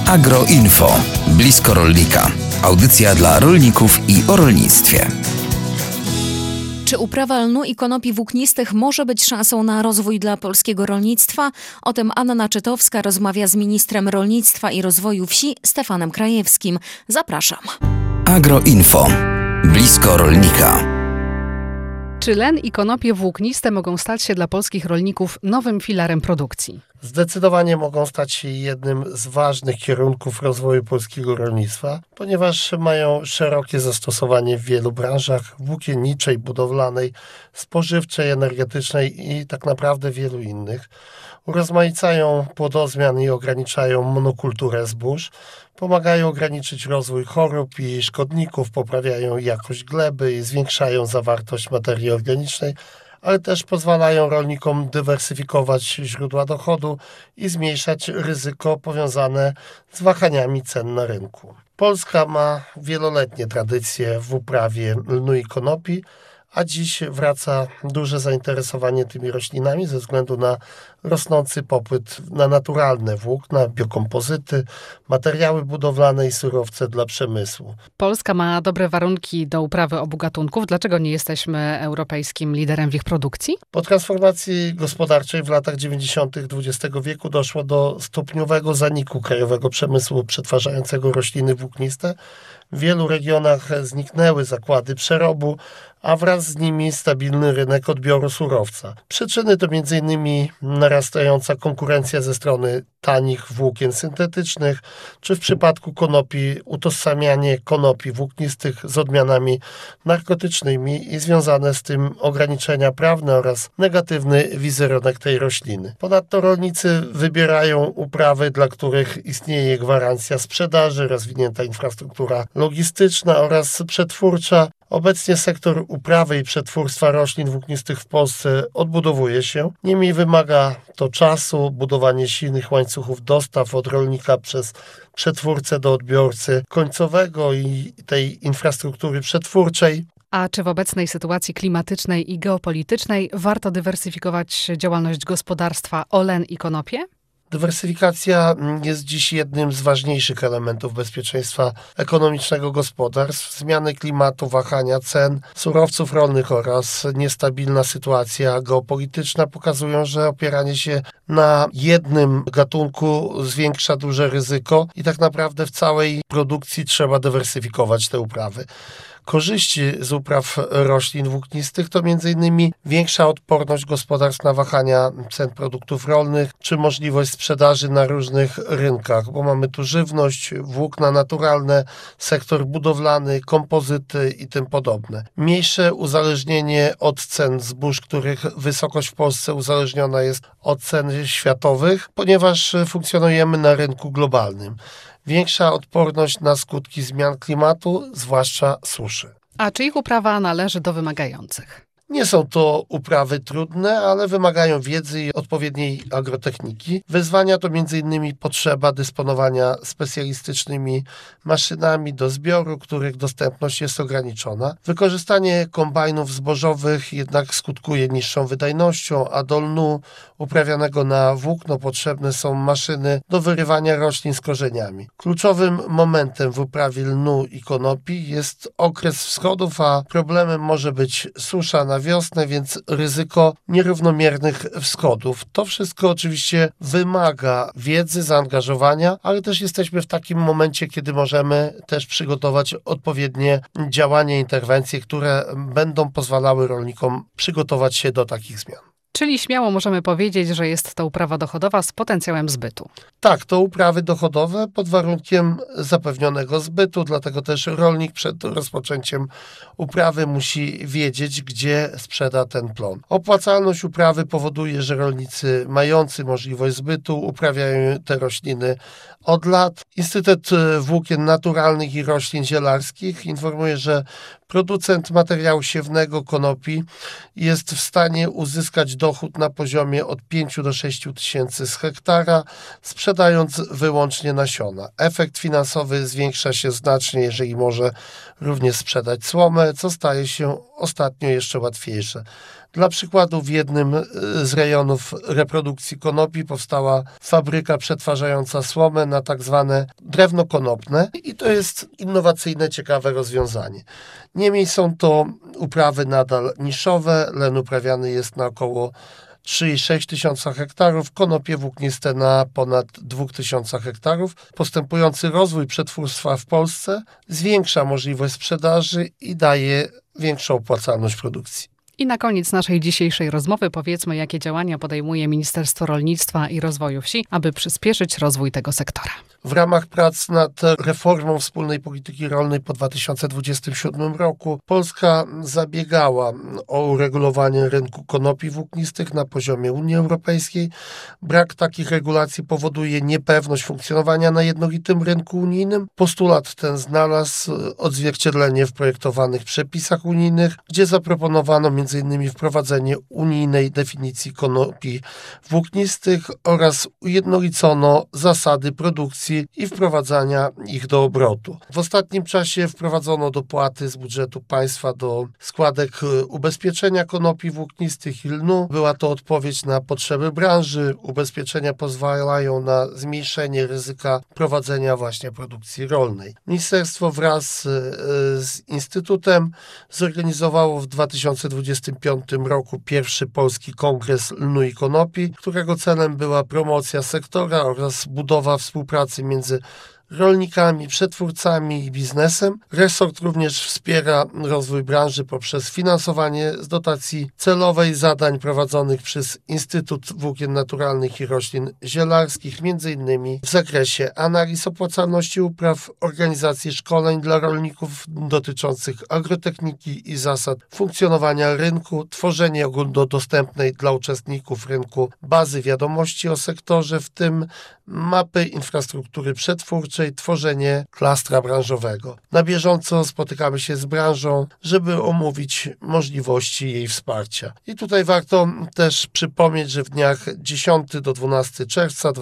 Agroinfo. Blisko rolnika. Audycja dla rolników i o rolnictwie. Czy uprawa lnu i konopi włóknistych może być szansą na rozwój dla polskiego rolnictwa? O tym Anna Czytowska rozmawia z ministrem rolnictwa i rozwoju wsi Stefanem Krajewskim. Zapraszam. Agroinfo. Blisko rolnika. Czy len i konopie włókniste mogą stać się dla polskich rolników nowym filarem produkcji? Zdecydowanie mogą stać się jednym z ważnych kierunków rozwoju polskiego rolnictwa, ponieważ mają szerokie zastosowanie w wielu branżach włókienniczej, budowlanej, spożywczej, energetycznej i tak naprawdę wielu innych. Urozmaicają płodozmian i ograniczają monokulturę zbóż, pomagają ograniczyć rozwój chorób i szkodników, poprawiają jakość gleby i zwiększają zawartość materii organicznej, ale też pozwalają rolnikom dywersyfikować źródła dochodu i zmniejszać ryzyko powiązane z wahaniami cen na rynku. Polska ma wieloletnie tradycje w uprawie lnu i konopi, a dziś wraca duże zainteresowanie tymi roślinami ze względu na rosnący popyt na naturalne włókna, biokompozyty, materiały budowlane i surowce dla przemysłu. Polska ma dobre warunki do uprawy obu gatunków. Dlaczego nie jesteśmy europejskim liderem w ich produkcji? Po transformacji gospodarczej w latach 90. XX wieku doszło do stopniowego zaniku krajowego przemysłu przetwarzającego rośliny włókniste. W wielu regionach zniknęły zakłady przerobu, a wraz z nimi stabilny rynek odbioru surowca. Przyczyny to m.in. narastająca konkurencja ze strony tanich włókien syntetycznych, czy w przypadku konopi utożsamianie konopi włóknistych z odmianami narkotycznymi i związane z tym ograniczenia prawne oraz negatywny wizerunek tej rośliny. Ponadto rolnicy wybierają uprawy, dla których istnieje gwarancja sprzedaży, rozwinięta infrastruktura logistyczna oraz przetwórcza. Obecnie sektor uprawy i przetwórstwa roślin włóknistych w Polsce odbudowuje się. Niemniej wymaga to czasu, budowanie silnych łańcuchów dostaw od rolnika przez przetwórcę do odbiorcy końcowego i tej infrastruktury przetwórczej. A czy w obecnej sytuacji klimatycznej i geopolitycznej warto dywersyfikować działalność gospodarstwa o len i konopie? Dywersyfikacja jest dziś jednym z ważniejszych elementów bezpieczeństwa ekonomicznego gospodarstw. Zmiany klimatu, wahania cen surowców rolnych oraz niestabilna sytuacja geopolityczna pokazują, że opieranie się na jednym gatunku zwiększa duże ryzyko i tak naprawdę w całej produkcji trzeba dywersyfikować te uprawy. Korzyści z upraw roślin włóknistych to m.in. większa odporność gospodarstw na wahania cen produktów rolnych, czy możliwość sprzedaży na różnych rynkach, bo mamy tu żywność, włókna naturalne, sektor budowlany, kompozyty i tym podobne. Mniejsze uzależnienie od cen zbóż, których wysokość w Polsce uzależniona jest od cen światowych, ponieważ funkcjonujemy na rynku globalnym. Większa odporność na skutki zmian klimatu, zwłaszcza suszy. A czy ich uprawa należy do wymagających? Nie są to uprawy trudne, ale wymagają wiedzy i odpowiedniej agrotechniki. Wyzwania to m.in. potrzeba dysponowania specjalistycznymi maszynami do zbioru, których dostępność jest ograniczona. Wykorzystanie kombajnów zbożowych jednak skutkuje niższą wydajnością, a do lnu uprawianego na włókno potrzebne są maszyny do wyrywania roślin z korzeniami. Kluczowym momentem w uprawie lnu i konopi jest okres wschodów, a problemem może być susza na wiosnę, więc ryzyko nierównomiernych wschodów. To wszystko oczywiście wymaga wiedzy, zaangażowania, ale też jesteśmy w takim momencie, kiedy możemy też przygotować odpowiednie działania, interwencje, które będą pozwalały rolnikom przygotować się do takich zmian. Czyli śmiało możemy powiedzieć, że jest to uprawa dochodowa z potencjałem zbytu. Tak, to uprawy dochodowe pod warunkiem zapewnionego zbytu, dlatego też rolnik przed rozpoczęciem uprawy musi wiedzieć, gdzie sprzeda ten plon. Opłacalność uprawy powoduje, że rolnicy mający możliwość zbytu uprawiają te rośliny od lat. Instytut Włókien Naturalnych i Roślin Zielarskich informuje, że producent materiału siewnego konopi jest w stanie uzyskać dochód na poziomie od 5 do 6 tysięcy z hektara, sprzedając wyłącznie nasiona. Efekt finansowy zwiększa się znacznie, jeżeli może również sprzedać słomę, co staje się ostatnio jeszcze łatwiejsze. Dla przykładu w jednym z rejonów reprodukcji konopi powstała fabryka przetwarzająca słomę na tak zwane drewno konopne i to jest innowacyjne, ciekawe rozwiązanie. Niemniej są to uprawy nadal niszowe, len uprawiany jest na około 3,6 tysiąca hektarów, konopie włókniste na ponad 2 tysiącach hektarów. Postępujący rozwój przetwórstwa w Polsce zwiększa możliwość sprzedaży i daje większą opłacalność produkcji. I na koniec naszej dzisiejszej rozmowy powiedzmy, jakie działania podejmuje Ministerstwo Rolnictwa i Rozwoju Wsi, aby przyspieszyć rozwój tego sektora. W ramach prac nad reformą wspólnej polityki rolnej po 2027 roku Polska zabiegała o uregulowanie rynku konopi włóknistych na poziomie Unii Europejskiej. Brak takich regulacji powoduje niepewność funkcjonowania na jednolitym rynku unijnym. Postulat ten znalazł odzwierciedlenie w projektowanych przepisach unijnych, gdzie zaproponowano m.in. wprowadzenie unijnej definicji konopi włóknistych oraz ujednolicono zasady produkcji i wprowadzania ich do obrotu. W ostatnim czasie wprowadzono dopłaty z budżetu państwa do składek ubezpieczenia konopi włóknistych i lnu. Była to odpowiedź na potrzeby branży. Ubezpieczenia pozwalają na zmniejszenie ryzyka prowadzenia właśnie produkcji rolnej. Ministerstwo wraz z Instytutem zorganizowało w 2025 roku pierwszy Polski Kongres Lnu i Konopi, którego celem była promocja sektora oraz budowa współpracy między rolnikami, przetwórcami i biznesem. Resort również wspiera rozwój branży poprzez finansowanie z dotacji celowej zadań prowadzonych przez Instytut Włókien Naturalnych i Roślin Zielarskich, m.in. w zakresie analiz opłacalności upraw, organizacji szkoleń dla rolników dotyczących agrotechniki i zasad funkcjonowania rynku, tworzenie ogólnodostępnej dla uczestników rynku bazy wiadomości o sektorze, w tym mapy infrastruktury przetwórczej, tworzenie klastra branżowego. Na bieżąco spotykamy się z branżą, żeby omówić możliwości jej wsparcia. I tutaj warto też przypomnieć, że w dniach 10 do 12 czerwca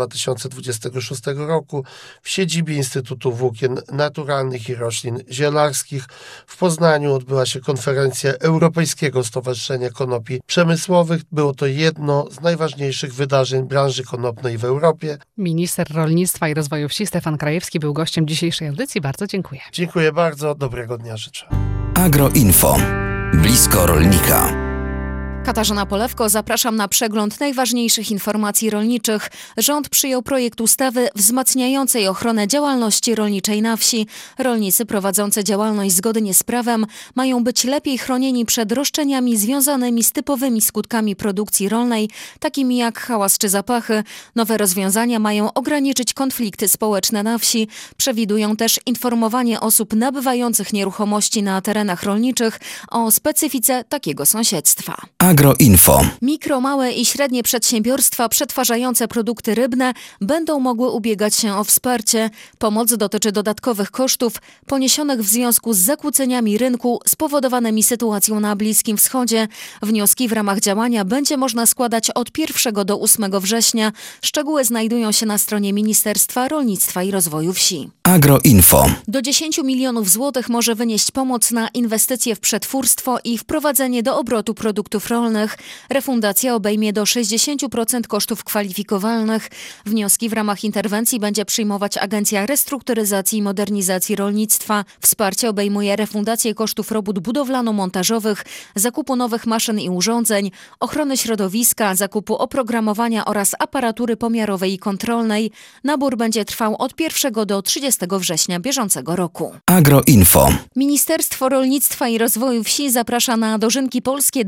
2026 roku w siedzibie Instytutu Włókien Naturalnych i Roślin Zielarskich w Poznaniu odbyła się konferencja Europejskiego Stowarzyszenia Konopi Przemysłowych. Było to jedno z najważniejszych wydarzeń branży konopnej w Europie. Minister Rolnictwa i Rozwoju Wsi Stefan Krajewski był gościem dzisiejszej audycji. Bardzo dziękuję. Dziękuję bardzo. Dobrego dnia życzę. Agroinfo. Blisko rolnika. Katarzyna Polewko, zapraszam na przegląd najważniejszych informacji rolniczych. Rząd przyjął projekt ustawy wzmacniającej ochronę działalności rolniczej na wsi. Rolnicy prowadzący działalność zgodnie z prawem mają być lepiej chronieni przed roszczeniami związanymi z typowymi skutkami produkcji rolnej, takimi jak hałas czy zapachy. Nowe rozwiązania mają ograniczyć konflikty społeczne na wsi. Przewidują też informowanie osób nabywających nieruchomości na terenach rolniczych o specyfice takiego sąsiedztwa. Agroinfo. Mikro, małe i średnie przedsiębiorstwa przetwarzające produkty rybne będą mogły ubiegać się o wsparcie. Pomoc dotyczy dodatkowych kosztów poniesionych w związku z zakłóceniami rynku spowodowanymi sytuacją na Bliskim Wschodzie. Wnioski w ramach działania będzie można składać od 1 do 8 września. Szczegóły znajdują się na stronie Ministerstwa Rolnictwa i Rozwoju Wsi. Agroinfo. Do 10 milionów złotych może wynieść pomoc na inwestycje w przetwórstwo i wprowadzenie do obrotu produktów rolnych. Refundacja obejmie do 60% kosztów kwalifikowalnych. Wnioski w ramach interwencji będzie przyjmować Agencja Restrukturyzacji i Modernizacji Rolnictwa. Wsparcie obejmuje refundację kosztów robót budowlano-montażowych, zakupu nowych maszyn i urządzeń, ochrony środowiska, zakupu oprogramowania oraz aparatury pomiarowej i kontrolnej. Nabór będzie trwał od 1 do 30 września bieżącego roku. Agroinfo. Ministerstwo Rolnictwa i Rozwoju Wsi zaprasza na Dożynki Polskie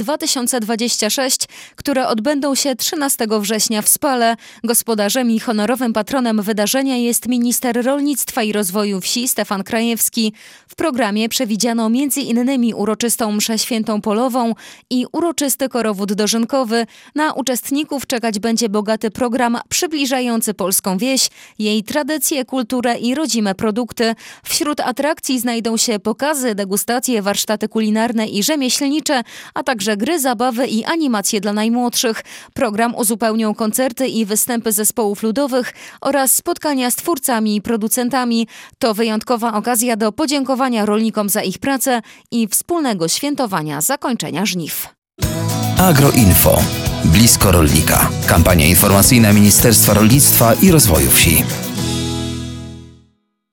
2026, które odbędą się 13 września w Spale. Gospodarzem i honorowym patronem wydarzenia jest minister rolnictwa i rozwoju wsi Stefan Krajewski. W programie przewidziano m.in. uroczystą mszę świętą polową i uroczysty korowód dożynkowy. Na uczestników czekać będzie bogaty program przybliżający polską wieś, jej tradycje, kulturę i rodzime produkty. Wśród atrakcji znajdą się pokazy, degustacje, warsztaty kulinarne i rzemieślnicze, a także gry, zabawy i animacje dla najmłodszych. Program uzupełnią koncerty i występy zespołów ludowych oraz spotkania z twórcami i producentami. To wyjątkowa okazja do podziękowania rolnikom za ich pracę i wspólnego świętowania zakończenia żniw. Agroinfo. Blisko rolnika. Kampania informacyjna Ministerstwa Rolnictwa i Rozwoju Wsi.